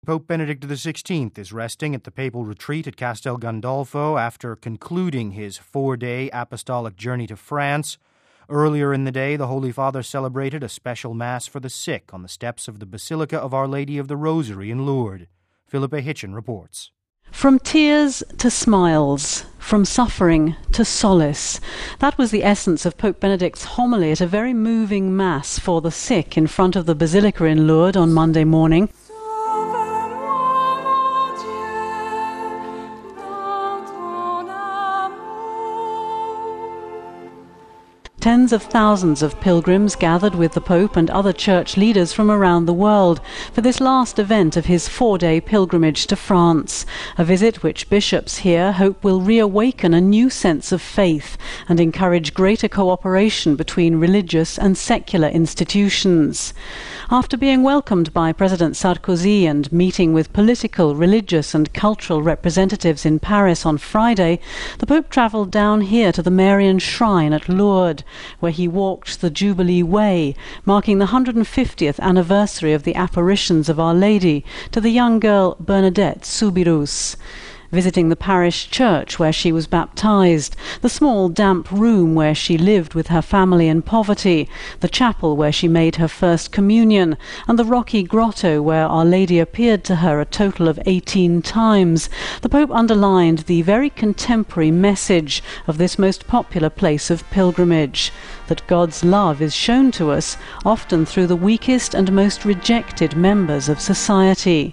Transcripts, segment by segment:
Pope Benedict XVI is resting at the papal retreat at Castel Gandolfo after concluding his 4-day apostolic journey to France. Earlier in the day, the Holy Father celebrated a special Mass for the sick on the steps of the Basilica of Our Lady of the Rosary in Lourdes. Philippa Hitchen reports. From tears to smiles, from suffering to solace. That was the essence of Pope Benedict's homily at a very moving Mass for the sick in front of the Basilica in Lourdes on Monday morning. Tens of thousands of pilgrims gathered with the Pope and other church leaders from around the world for this last event of his 4-day pilgrimage to France, a visit which bishops here hope will reawaken a new sense of faith and encourage greater cooperation between religious and secular institutions. After being welcomed by President Sarkozy and meeting with political, religious and cultural representatives in Paris on Friday, the Pope travelled down here to the Marian Shrine at Lourdes, where he walked the Jubilee Way, marking the 150th anniversary of the apparitions of Our Lady to the young girl Bernadette Soubirous. Visiting the parish church where she was baptized, the small damp room where she lived with her family in poverty, the chapel where she made her first communion, and the rocky grotto where Our Lady appeared to her a total of 18 times, the Pope underlined the very contemporary message of this most popular place of pilgrimage, that God's love is shown to us often through the weakest and most rejected members of society.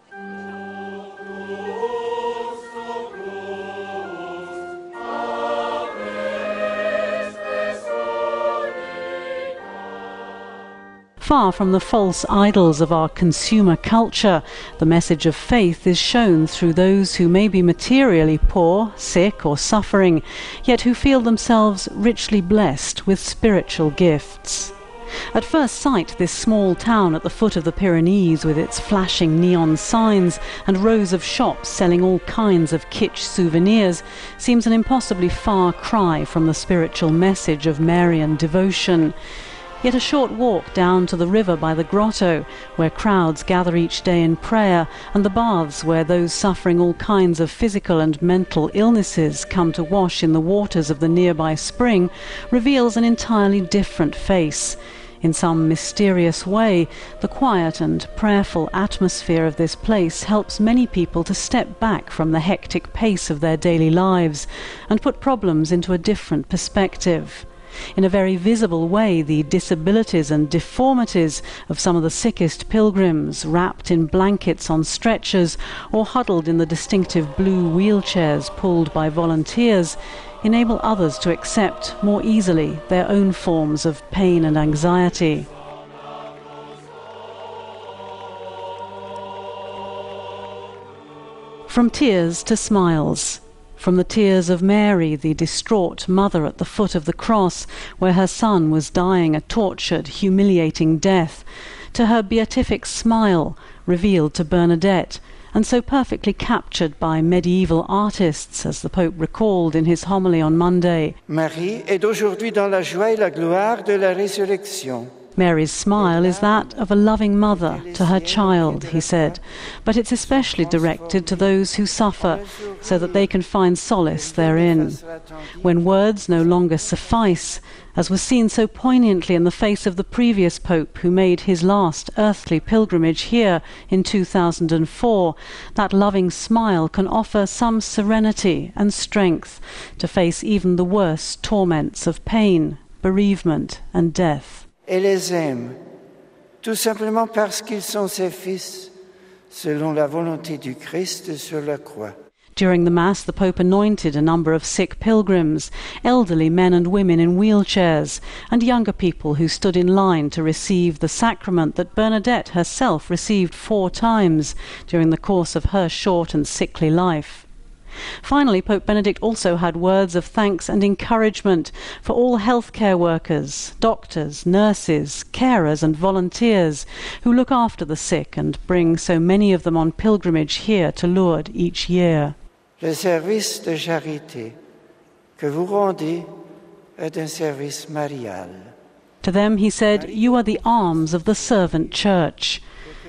Far from the false idols of our consumer culture, the message of faith is shown through those who may be materially poor, sick or suffering, yet who feel themselves richly blessed with spiritual gifts. At first sight, this small town at the foot of the Pyrenees, with its flashing neon signs and rows of shops selling all kinds of kitsch souvenirs, seems an impossibly far cry from the spiritual message of Marian devotion. Yet a short walk down to the river by the grotto, where crowds gather each day in prayer, and the baths where those suffering all kinds of physical and mental illnesses come to wash in the waters of the nearby spring, reveals an entirely different face. In some mysterious way, the quiet and prayerful atmosphere of this place helps many people to step back from the hectic pace of their daily lives and put problems into a different perspective. In a very visible way, the disabilities and deformities of some of the sickest pilgrims, wrapped in blankets on stretchers or huddled in the distinctive blue wheelchairs pulled by volunteers, enable others to accept more easily their own forms of pain and anxiety. From tears to smiles. From the tears of Mary, the distraught mother at the foot of the cross, where her son was dying a tortured, humiliating death, to her beatific smile, revealed to Bernadette, and so perfectly captured by medieval artists, as the Pope recalled in his homily on Monday. Marie est aujourd'hui dans la joie et la gloire de la résurrection. Mary's smile is that of a loving mother to her child, he said, but it's especially directed to those who suffer, so that they can find solace therein. When words no longer suffice, as was seen so poignantly in the face of the previous Pope who made his last earthly pilgrimage here in 2004, that loving smile can offer some serenity and strength to face even the worst torments of pain, bereavement and death. Et les aime, tout simplement parce qu'ils sont ses fils, selon la volonté du Christ sur la croix. During the Mass, the Pope anointed a number of sick pilgrims, elderly men and women in wheelchairs, and younger people who stood in line to receive the sacrament that Bernadette herself received 4 times during the course of her short and sickly life. Finally, Pope Benedict also had words of thanks and encouragement for all healthcare workers, doctors, nurses, carers and volunteers who look after the sick and bring so many of them on pilgrimage here to Lourdes each year. Le service de charité que vous rendez est un service marial. To them he said, "You are the arms of the servant church."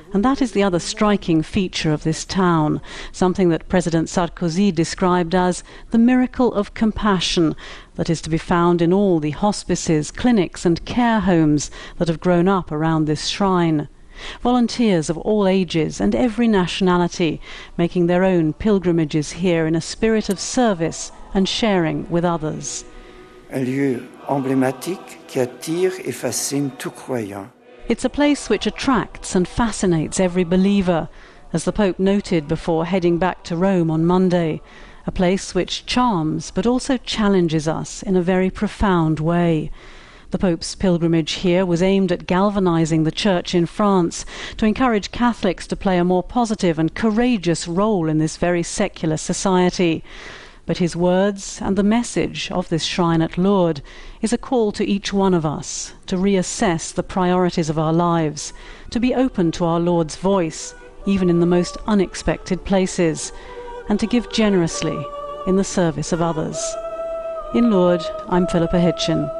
And that is the other striking feature of this town, something that President Sarkozy described as the miracle of compassion that is to be found in all the hospices, clinics and care homes that have grown up around this shrine. Volunteers of all ages and every nationality making their own pilgrimages here in a spirit of service and sharing with others. Un lieu emblématique qui attire et fascine tout croyant. It's a place which attracts and fascinates every believer, as the Pope noted before heading back to Rome on Monday. A place which charms but also challenges us in a very profound way. The Pope's pilgrimage here was aimed at galvanizing the Church in France, to encourage Catholics to play a more positive and courageous role in this very secular society. But his words and the message of this shrine at Lourdes is a call to each one of us to reassess the priorities of our lives, to be open to our Lord's voice, even in the most unexpected places, and to give generously in the service of others. In Lourdes, I'm Philippa Hitchin.